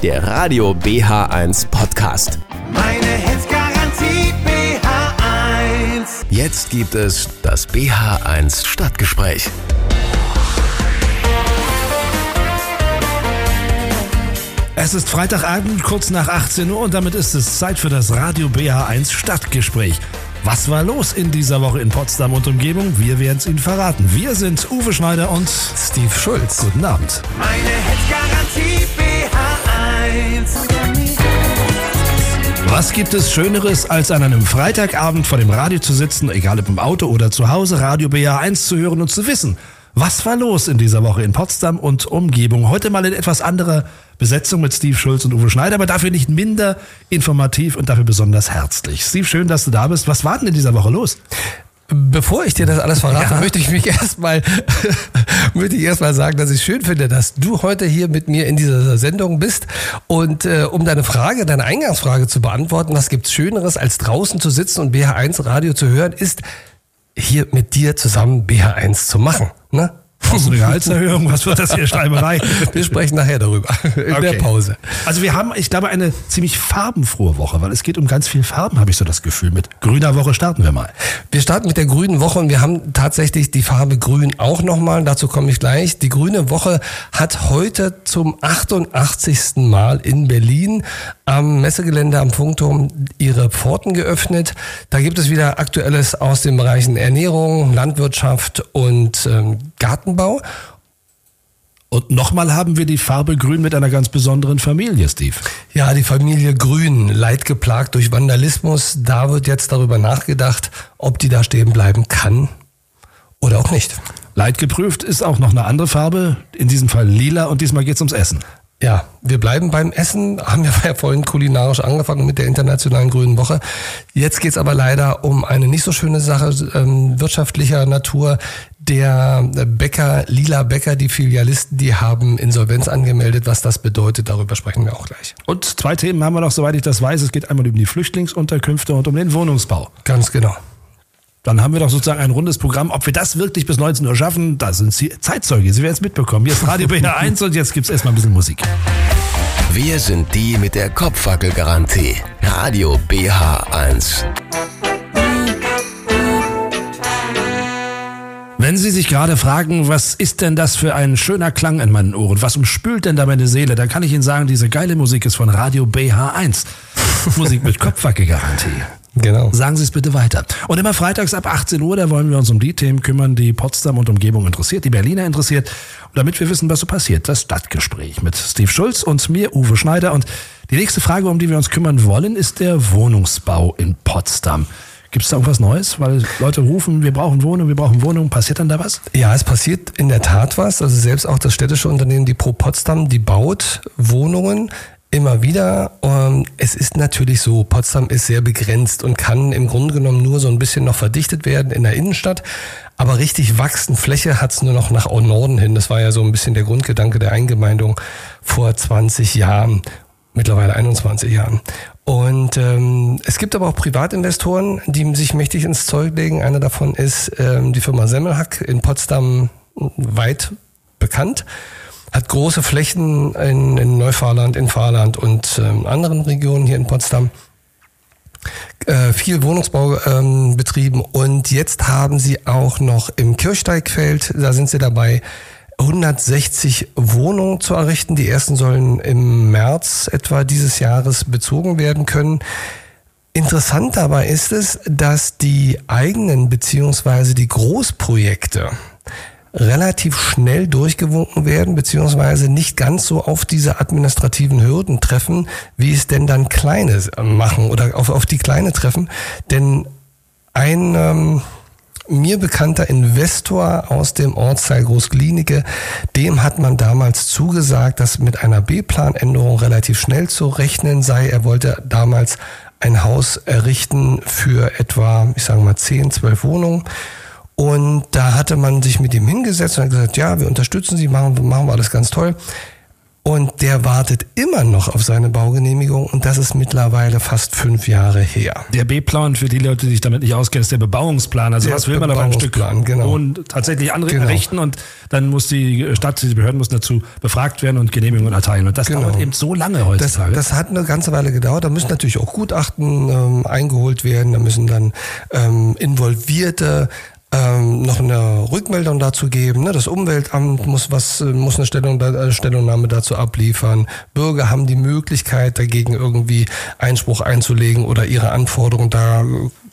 der Radio BH1 Podcast. Meine Hits Garantie BH1. Jetzt gibt es das BH1 Stadtgespräch. Es ist Freitagabend, kurz nach 18 Uhr und damit ist es Zeit für das Radio BH1 Stadtgespräch. Was war los in dieser Woche in Potsdam und Umgebung? Wir werden es Ihnen verraten. Wir sind Uwe Schneider und Steve Schulz. Guten Abend. Meine Hits Garantie BH1. Was gibt es Schöneres, als an einem Freitagabend vor dem Radio zu sitzen, egal ob im Auto oder zu Hause, Radio BH1 zu hören und zu wissen, was war los in dieser Woche in Potsdam und Umgebung? Heute mal in etwas anderer Besetzung mit Steve Schulz und Uwe Schneider, aber dafür nicht minder informativ und dafür besonders herzlich. Steve, schön, dass du da bist. Was war denn in dieser Woche los? Bevor ich dir das alles verrate, möchte ich erstmal sagen, dass ich schön finde, dass du heute hier mit mir in dieser Sendung bist. Und um deine Eingangsfrage zu beantworten, was gibt's Schöneres, als draußen zu sitzen und BH1 Radio zu hören, ist hier mit dir zusammen BH1 zu machen, ne? Hast du eine Gehaltserhöhung? Was wird das hier, Schreiberei? Wir sprechen nachher darüber, in der Pause. Also wir haben, ich glaube, eine ziemlich farbenfrohe Woche, weil es geht um ganz viel Farben, habe ich so das Gefühl. Mit grüner Woche starten wir mal. Wir starten mit der grünen Woche und wir haben tatsächlich die Farbe grün auch nochmal, dazu komme ich gleich. Die grüne Woche hat heute zum 88. Mal in Berlin am Messegelände am Funkturm ihre Pforten geöffnet. Da gibt es wieder Aktuelles aus den Bereichen Ernährung, Landwirtschaft und Gartenbau. Und nochmal haben wir die Farbe Grün mit einer ganz besonderen Familie, Steve. Ja, die Familie Grün, leidgeplagt durch Vandalismus. Da wird jetzt darüber nachgedacht, ob die da stehen bleiben kann oder auch nicht. Leidgeprüft ist auch noch eine andere Farbe, in diesem Fall lila, und diesmal geht es ums Essen. Ja, wir bleiben beim Essen, haben ja vorhin kulinarisch angefangen mit der Internationalen Grünen Woche. Jetzt geht's aber leider um eine nicht so schöne Sache wirtschaftlicher Natur. Der Bäcker, Lila Bäcker, die Filialisten, die haben Insolvenz angemeldet. Was das bedeutet, darüber sprechen wir auch gleich. Und 2 Themen haben wir noch, soweit ich das weiß. Es geht einmal um die Flüchtlingsunterkünfte und um den Wohnungsbau. Ganz genau. Dann haben wir doch sozusagen ein rundes Programm. Ob wir das wirklich bis 19 Uhr schaffen, da sind Sie Zeitzeuge. Sie werden es mitbekommen. Hier ist Radio BH1 und jetzt gibt's erstmal ein bisschen Musik. Wir sind die mit der Kopfwackelgarantie. Radio BH1. Wenn Sie sich gerade fragen, was ist denn das für ein schöner Klang in meinen Ohren? Was umspült denn da meine Seele? Dann kann ich Ihnen sagen, diese geile Musik ist von Radio BH1. Musik mit Kopfwackelgarantie. Genau. Sagen Sie es bitte weiter. Und immer freitags ab 18 Uhr, da wollen wir uns um die Themen kümmern, die Potsdam und Umgebung interessiert, die Berliner interessiert. Und damit wir wissen, was so passiert, das Stadtgespräch mit Steve Schulz und mir, Uwe Schneider. Und die nächste Frage, um die wir uns kümmern wollen, ist der Wohnungsbau in Potsdam. Gibt es da irgendwas Neues? Weil Leute rufen, wir brauchen Wohnung. Passiert dann da was? Ja, es passiert in der Tat was. Also selbst auch das städtische Unternehmen, die Pro Potsdam, die baut Wohnungen immer wieder. Es ist natürlich so, Potsdam ist sehr begrenzt und kann im Grunde genommen nur so ein bisschen noch verdichtet werden in der Innenstadt. Aber richtig wachsen Fläche hat es nur noch nach Norden hin. Das war ja so ein bisschen der Grundgedanke der Eingemeindung vor 20 Jahren, mittlerweile 21 Jahren. Und es gibt aber auch Privatinvestoren, die sich mächtig ins Zeug legen. Einer davon ist die Firma Semmelhack in Potsdam, weit bekannt. Hat große Flächen in Neufahrland, in Fahrland und anderen Regionen hier in Potsdam. Viel Wohnungsbau betrieben und jetzt haben sie auch noch im Kirchsteigfeld, da sind sie dabei, 160 Wohnungen zu errichten. Die ersten sollen im März etwa dieses Jahres bezogen werden können. Interessant dabei ist es, dass die eigenen bzw. die Großprojekte relativ schnell durchgewunken werden, beziehungsweise nicht ganz so auf diese administrativen Hürden treffen, wie es denn dann kleine machen oder auf die kleine treffen. Denn ein mir bekannter Investor aus dem Ortsteil Groß-Glienicke, dem hat man damals zugesagt, dass mit einer B-Planänderung relativ schnell zu rechnen sei. Er wollte damals ein Haus errichten für etwa, 10, 12 Wohnungen. Und da hatte man sich mit ihm hingesetzt und hat gesagt, ja, wir unterstützen Sie, machen wir alles ganz toll. Und der wartet immer noch auf seine Baugenehmigung und das ist mittlerweile fast 5 Jahre her. Der B-Plan, für die Leute, die sich damit nicht auskennen, ist der Bebauungsplan. Also Der was will man auf einem Stück genau. Wohnen tatsächlich Genau. errichten und dann muss die Stadt, die Behörden müssen dazu befragt werden und Genehmigungen erteilen. Und das dauert eben so lange heutzutage. Das hat eine ganze Weile gedauert. Da müssen natürlich auch Gutachten eingeholt werden. Da müssen dann Involvierte noch eine Rückmeldung dazu geben. Ne? Das Umweltamt muss eine Stellungnahme dazu abliefern. Bürger haben die Möglichkeit, dagegen irgendwie Einspruch einzulegen oder ihre Anforderungen da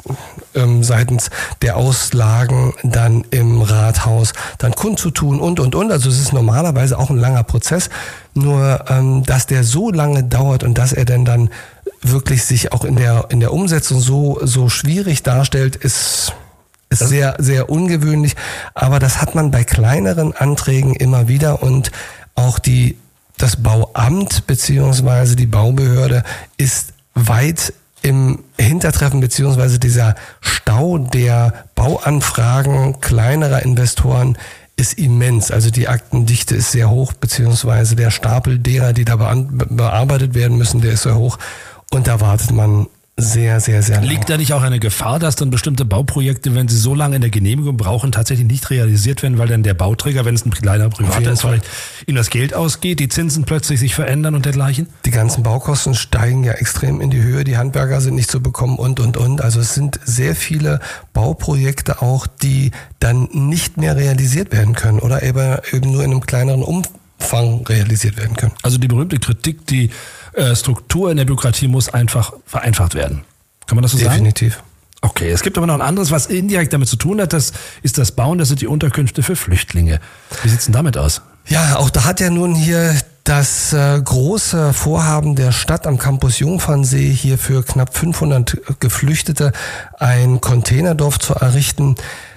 seitens der Auslagen dann im Rathaus dann kundzutun und. Also es ist normalerweise auch ein langer Prozess. Nur, dass der so lange dauert und dass er denn dann wirklich sich auch in der Umsetzung so schwierig darstellt, ist sehr, sehr ungewöhnlich, aber das hat man bei kleineren Anträgen immer wieder und auch das Bauamt beziehungsweise die Baubehörde ist weit im Hintertreffen beziehungsweise dieser Stau der Bauanfragen kleinerer Investoren ist immens. Also die Aktendichte ist sehr hoch beziehungsweise der Stapel derer, die da bearbeitet werden müssen, der ist sehr hoch und da wartet man sehr, sehr, sehr lange. Liegt da nicht auch eine Gefahr, dass dann bestimmte Bauprojekte, wenn sie so lange in der Genehmigung brauchen, tatsächlich nicht realisiert werden, weil dann der Bauträger, wenn es ein kleiner Privater ist, vielleicht ihm das Geld ausgeht, die Zinsen plötzlich sich verändern und dergleichen? Die ganzen Baukosten steigen ja extrem in die Höhe, die Handwerker sind nicht zu bekommen und. Also es sind sehr viele Bauprojekte auch, die dann nicht mehr realisiert werden können oder eben nur in einem kleineren Umfang realisiert werden können. Also die berühmte Kritik, die Struktur in der Bürokratie muss einfach vereinfacht werden. Kann man das so sagen? Definitiv. Okay, es gibt aber noch ein anderes, was indirekt damit zu tun hat, das ist das Bauen, das sind die Unterkünfte für Flüchtlinge. Wie sieht's denn damit aus? Ja, auch da hat ja nun hier das große Vorhaben der Stadt am Campus Jungfernsee hier für knapp 500 Geflüchtete ein Containerdorf zu errichten.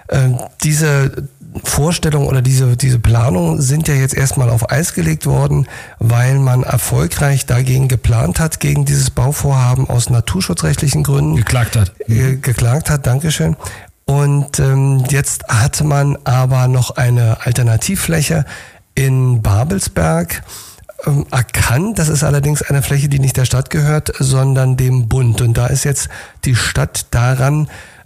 Diese Vorstellungen oder diese Planungen sind ja jetzt erstmal auf Eis gelegt worden, weil man erfolgreich dagegen geplant hat, gegen dieses Bauvorhaben aus naturschutzrechtlichen Gründen. Geklagt hat, Dankeschön. Und jetzt hatte man aber noch eine Alternativfläche in Babelsberg erkannt. Das ist allerdings eine Fläche, die nicht der Stadt gehört, sondern dem Bund. Und da ist jetzt die Stadt daran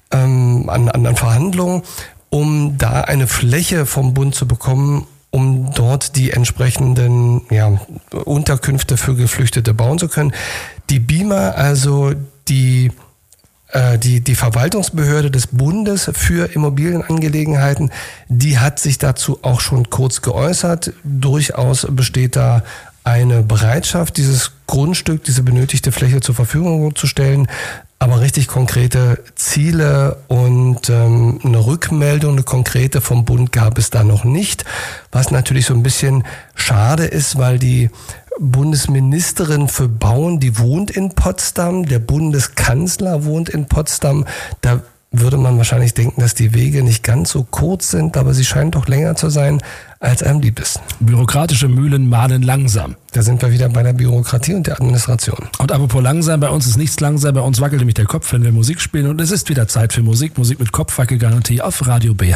an Verhandlungen, um da eine Fläche vom Bund zu bekommen, um dort die entsprechenden Unterkünfte für Geflüchtete bauen zu können. Die BIMA, also die Verwaltungsbehörde des Bundes für Immobilienangelegenheiten, die hat sich dazu auch schon kurz geäußert. Durchaus besteht da eine Bereitschaft, dieses Grundstück, diese benötigte Fläche zur Verfügung zu stellen. Aber richtig konkrete Ziele und eine Rückmeldung, eine konkrete vom Bund gab es da noch nicht. Was natürlich so ein bisschen schade ist, weil die Bundesministerin für Bauen, die wohnt in Potsdam, der Bundeskanzler wohnt in Potsdam. Da würde man wahrscheinlich denken, dass die Wege nicht ganz so kurz sind, aber sie scheinen doch länger zu sein, als einem lieb ist. Bürokratische Mühlen mahlen langsam. Da sind wir wieder bei der Bürokratie und der Administration. Und apropos langsam, bei uns ist nichts langsam, bei uns wackelt nämlich der Kopf, wenn wir Musik spielen und es ist wieder Zeit für Musik mit Kopfwackelgarantie auf Radio BH1.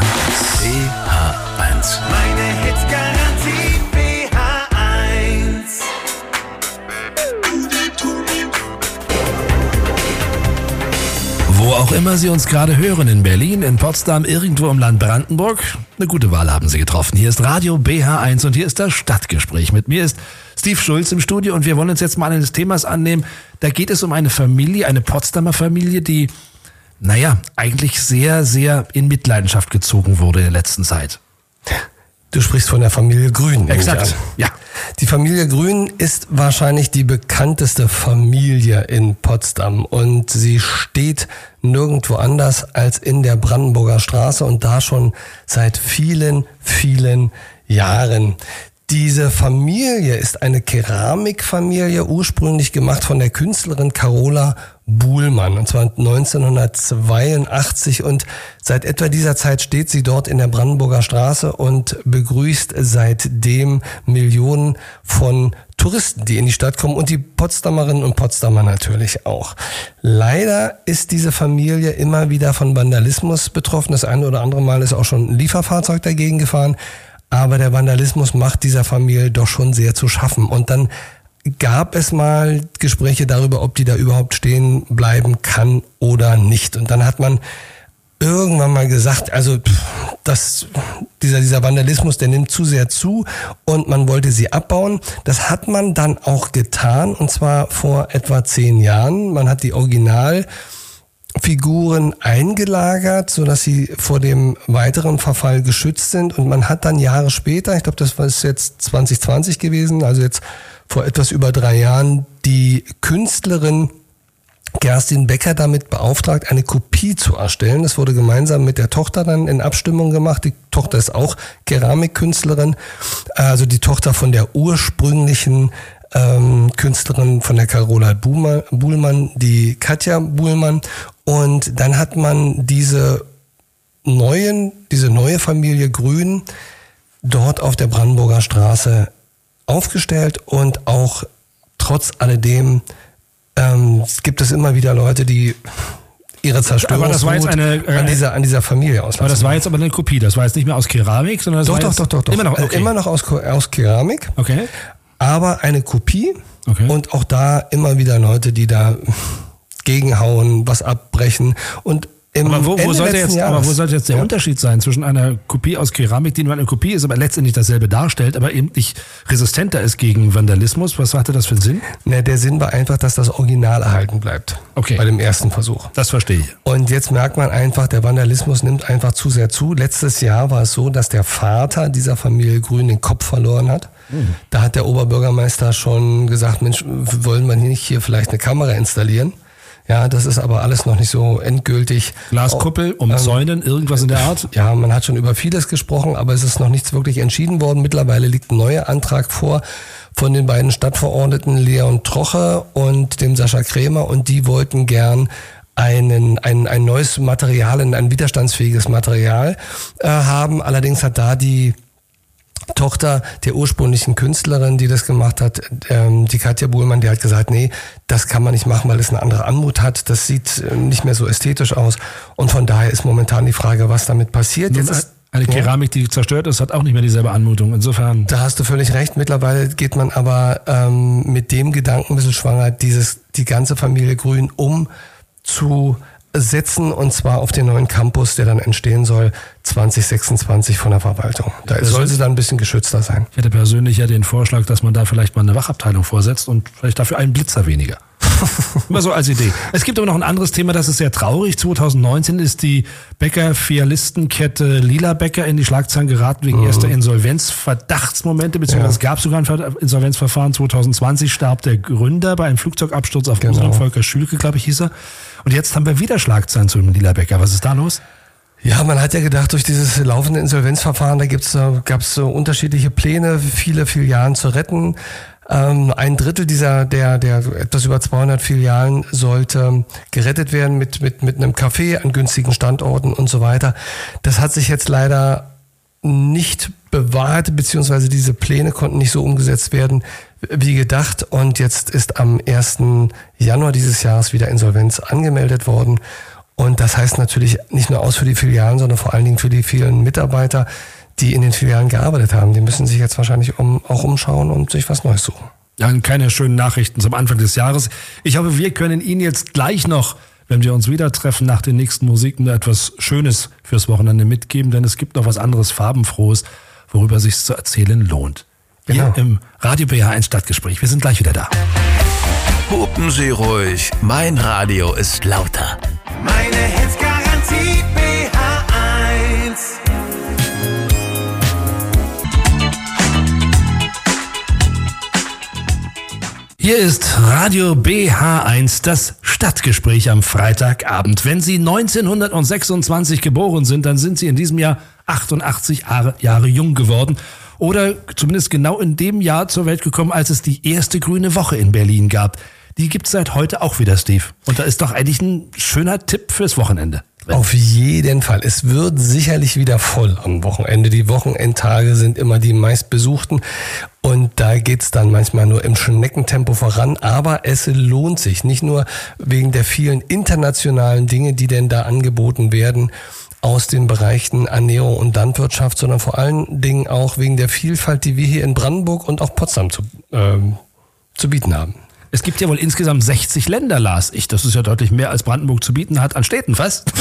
BH1. Meine Hitsgarantie BH1. Wo auch immer Sie uns gerade hören, in Berlin, in Potsdam, irgendwo im Land Brandenburg, eine gute Wahl haben Sie getroffen. Hier ist Radio BH1 und hier ist das Stadtgespräch. Mit mir ist Steve Schulz im Studio und wir wollen uns jetzt mal eines Themas annehmen. Da geht es um eine Familie, eine Potsdamer Familie, die, eigentlich sehr, sehr in Mitleidenschaft gezogen wurde in der letzten Zeit. Du sprichst von der Familie Grün. Exakt, ja. Die Familie Grün ist wahrscheinlich die bekannteste Familie in Potsdam und sie steht nirgendwo anders als in der Brandenburger Straße und da schon seit vielen, vielen Jahren. Diese Familie ist eine Keramikfamilie, ursprünglich gemacht von der Künstlerin Carola Buhlmann, und zwar 1982, und seit etwa dieser Zeit steht sie dort in der Brandenburger Straße und begrüßt seitdem Millionen von Touristen, die in die Stadt kommen, und die Potsdamerinnen und Potsdamer natürlich auch. Leider ist diese Familie immer wieder von Vandalismus betroffen. Das eine oder andere Mal ist auch schon ein Lieferfahrzeug dagegen gefahren. aber der Vandalismus macht dieser Familie doch schon sehr zu schaffen. Und dann gab es mal Gespräche darüber, ob die da überhaupt stehen bleiben kann oder nicht. Und dann hat man irgendwann mal gesagt, also dieser Vandalismus, der nimmt zu sehr zu und man wollte sie abbauen. Das hat man dann auch getan, und zwar vor etwa 10 Jahren. Man hat die Originalfiguren eingelagert, sodass sie vor dem weiteren Verfall geschützt sind, und man hat dann Jahre später, ich glaube, das war jetzt 2020 gewesen, also jetzt vor etwas über 3 Jahren, die Künstlerin Kerstin Becker damit beauftragt, eine Kopie zu erstellen. Das wurde gemeinsam mit der Tochter dann in Abstimmung gemacht. Die Tochter ist auch Keramikkünstlerin, also die Tochter von der ursprünglichen Künstlerin von der Carola Buhlmann, die Katja Buhlmann. Und dann hat man diese neue Familie Grün dort auf der Brandenburger Straße aufgestellt, und auch trotz alledem gibt es immer wieder Leute, die ihre Zerstörungswut an dieser Familie auslassen. Aber das war jetzt aber eine Kopie, das war jetzt nicht mehr aus Keramik, sondern das war doch. Immer noch, okay. Immer noch aus Keramik, okay. Aber eine Kopie, okay. Und auch da immer wieder Leute, die da gegenhauen, was abbrechen. Und aber wo sollte jetzt der Unterschied sein zwischen einer Kopie aus Keramik, die nur eine Kopie ist, aber letztendlich dasselbe darstellt, aber eben nicht resistenter ist gegen Vandalismus? Was hatte das für einen Sinn? Der Sinn war einfach, dass das Original erhalten bleibt. Okay. Bei dem ersten Versuch. Das verstehe ich. Und jetzt merkt man einfach, der Vandalismus nimmt einfach zu sehr zu. Letztes Jahr war es so, dass der Vater dieser Familie Grün den Kopf verloren hat. Da hat der Oberbürgermeister schon gesagt, Mensch, wollen wir nicht hier vielleicht eine Kamera installieren? Ja, das ist aber alles noch nicht so endgültig. Glaskuppel, Zäunen, irgendwas in der Art? Ja, man hat schon über vieles gesprochen, aber es ist noch nichts wirklich entschieden worden. Mittlerweile liegt ein neuer Antrag vor von den beiden Stadtverordneten Leon Troche und dem Sascha Krämer, und die wollten gern ein neues Material, ein widerstandsfähiges Material haben. Allerdings hat da die Tochter der ursprünglichen Künstlerin, die das gemacht hat, die Katja Buhlmann, die hat gesagt, nee, das kann man nicht machen, weil es eine andere Anmut hat. Das sieht nicht mehr so ästhetisch aus. Und von daher ist momentan die Frage, was damit passiert. Jetzt ist eine Keramik, die zerstört ist, hat auch nicht mehr dieselbe Anmutung. Insofern. Da hast du völlig recht. Mittlerweile geht man aber mit dem Gedanken ein bisschen schwanger, die ganze Familie Grün umzusetzen, und zwar auf den neuen Campus, der dann entstehen soll, 2026 von der Verwaltung. Da soll sie dann ein bisschen geschützter sein. Ich hätte persönlich ja den Vorschlag, dass man da vielleicht mal eine Wachabteilung vorsetzt und vielleicht dafür einen Blitzer weniger. Immer so als Idee. Es gibt aber noch ein anderes Thema, das ist sehr traurig. 2019 ist die Bäcker-Filialistenkette Lila Bäcker in die Schlagzeilen geraten wegen erster Insolvenzverdachtsmomente, beziehungsweise es gab sogar ein Insolvenzverfahren. 2020 starb der Gründer bei einem Flugzeugabsturz auf Usedom, Volker Schülke, glaube ich, hieß er. Und jetzt haben wir wieder Schlagzeilen zu dem Lila Bäcker. Was ist da los? Ja, man hat ja gedacht, durch dieses laufende Insolvenzverfahren, da gab es so unterschiedliche Pläne, viele Filialen zu retten. Ein Drittel der etwas über 200 Filialen sollte gerettet werden mit einem Café an günstigen Standorten und so weiter. Das hat sich jetzt leider nicht bewahrt, beziehungsweise diese Pläne konnten nicht so umgesetzt werden wie gedacht. Und jetzt ist am 1. Januar dieses Jahres wieder Insolvenz angemeldet worden. Und das heißt natürlich nicht nur aus für die Filialen, sondern vor allen Dingen für die vielen Mitarbeiter, die in den Filialen gearbeitet haben. Die müssen sich jetzt wahrscheinlich auch umschauen und sich was Neues suchen. Ja, keine schönen Nachrichten zum Anfang des Jahres. Ich hoffe, wir können Ihnen jetzt gleich noch, wenn wir uns wieder treffen nach den nächsten Musiken, etwas Schönes fürs Wochenende mitgeben, denn es gibt noch was anderes Farbenfrohes, worüber es sich zu erzählen lohnt. Hier im Radio BH1 Stadtgespräch. Wir sind gleich wieder da. Hupen Sie ruhig, mein Radio ist lauter. Meine Hits-Garantie BH1. Hier ist Radio BH1, das Stadtgespräch am Freitagabend. Wenn Sie 1926 geboren sind, dann sind Sie in diesem Jahr 88 Jahre jung geworden. Oder zumindest genau in dem Jahr zur Welt gekommen, als es die erste Grüne Woche in Berlin gab. Die gibt's seit heute auch wieder, Steve. Und da ist doch eigentlich ein schöner Tipp fürs Wochenende drin. Auf jeden Fall. Es wird sicherlich wieder voll am Wochenende. Die Wochenendtage sind immer die meistbesuchten. Und da geht's dann manchmal nur im Schneckentempo voran. Aber es lohnt sich. Nicht nur wegen der vielen internationalen Dinge, die denn da angeboten werden. aus den Bereichen Ernährung und Landwirtschaft, sondern vor allen Dingen auch wegen der Vielfalt, die wir hier in Brandenburg und auch Potsdam zu bieten haben. Es gibt ja wohl insgesamt 60 Länder, las ich. Das ist ja deutlich mehr, als Brandenburg zu bieten hat an Städten fast.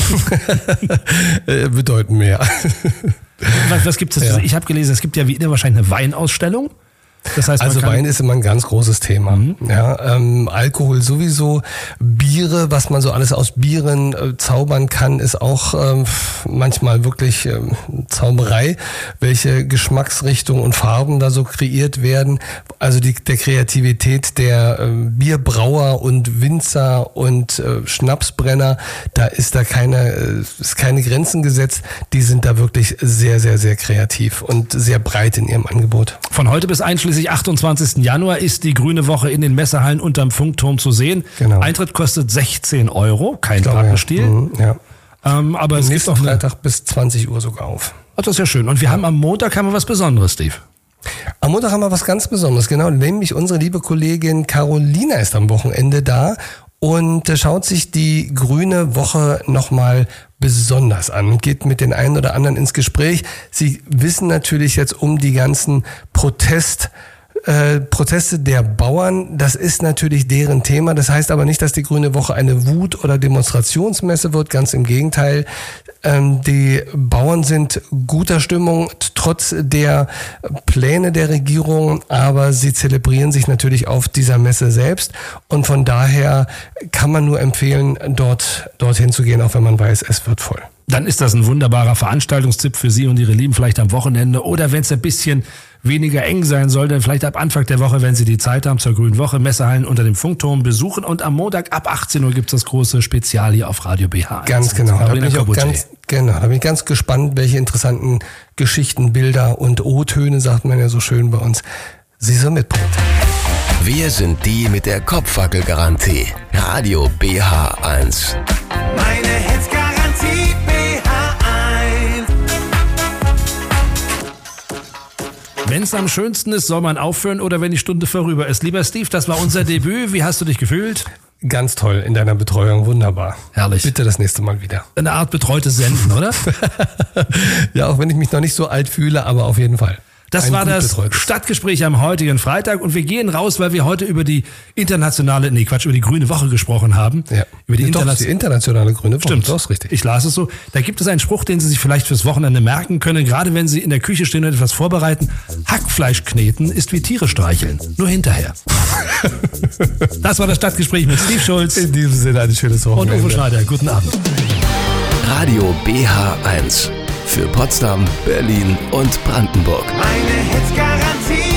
Bedeutend mehr. Was gibt es? Ja. Ich habe gelesen, es gibt ja wie immer wahrscheinlich eine Weinausstellung. Das heißt, also Wein ist immer ein ganz großes Thema. Ja, Alkohol sowieso, Biere, was man so alles aus Bieren zaubern kann, ist auch manchmal wirklich Zauberei, welche Geschmacksrichtungen und Farben da so kreiert werden. Also der Kreativität der Bierbrauer und Winzer und Schnapsbrenner, da ist keine Grenzen gesetzt. Die sind da wirklich sehr, sehr, sehr kreativ und sehr breit in ihrem Angebot. Von heute bis einschließlich 28. Januar ist die Grüne Woche in den Messehallen unterm Funkturm zu sehen. Genau. Eintritt kostet 16 €, kein Kartenstiel. Ja. Aber es gibt auch Freitag bis 20 Uhr sogar auf. Ach, das ist ja schön. Und wir haben am Montag was Besonderes, Steve. Am Montag haben wir was ganz Besonderes, genau. Nämlich unsere liebe Kollegin Carolina ist am Wochenende da und schaut sich die Grüne Woche nochmal besonders an und geht mit den einen oder anderen ins Gespräch. Sie wissen natürlich jetzt um die ganzen Proteste der Bauern, das ist natürlich deren Thema. Das heißt aber nicht, dass die Grüne Woche eine Wut- oder Demonstrationsmesse wird. Ganz im Gegenteil. Die Bauern sind guter Stimmung, trotz der Pläne der Regierung, aber sie zelebrieren sich natürlich auf dieser Messe selbst. Und von daher kann man nur empfehlen, dorthin zu gehen, auch wenn man weiß, es wird voll. Dann ist das ein wunderbarer Veranstaltungstipp für Sie und Ihre Lieben, vielleicht am Wochenende. Oder wenn es ein bisschen weniger eng sein soll, dann vielleicht ab Anfang der Woche, wenn Sie die Zeit haben, zur Grünen Woche, Messehallen unter dem Funkturm besuchen. Und am Montag ab 18 Uhr gibt es das große Spezial hier auf Radio BH1. Ganz genau. Da bin ich ganz gespannt, welche interessanten Geschichten, Bilder und O-Töne, sagt man ja so schön bei uns, Sie so mitbringt. Wir sind die mit der Kopfwackelgarantie. Radio BH1. Meine Hitzgarantie BH1. Wenn es am schönsten ist, soll man aufhören oder wenn die Stunde vorüber ist. Lieber Steve, das war unser Debüt. Wie hast du dich gefühlt? Ganz toll in deiner Betreuung, wunderbar. Herrlich. Bitte das nächste Mal wieder. Eine Art betreutes Senden, oder? Ja, auch wenn ich mich noch nicht so alt fühle, aber auf jeden Fall. Das war das Stadtgespräch am heutigen Freitag und wir gehen raus, weil wir heute über die über die Grüne Woche gesprochen haben. Ja. Über die internationale Grüne Woche. Stimmt, das ist richtig. Ich las es so. Da gibt es einen Spruch, den Sie sich vielleicht fürs Wochenende merken können, gerade wenn Sie in der Küche stehen und etwas vorbereiten. Hackfleisch kneten ist wie Tiere streicheln, nur hinterher. Das war das Stadtgespräch mit Steve Schulz. In diesem Sinne ein schönes Wochenende. Und Uwe Schneider. Guten Abend. Radio BH1 für Potsdam, Berlin und Brandenburg. Meine Hitzgarantie.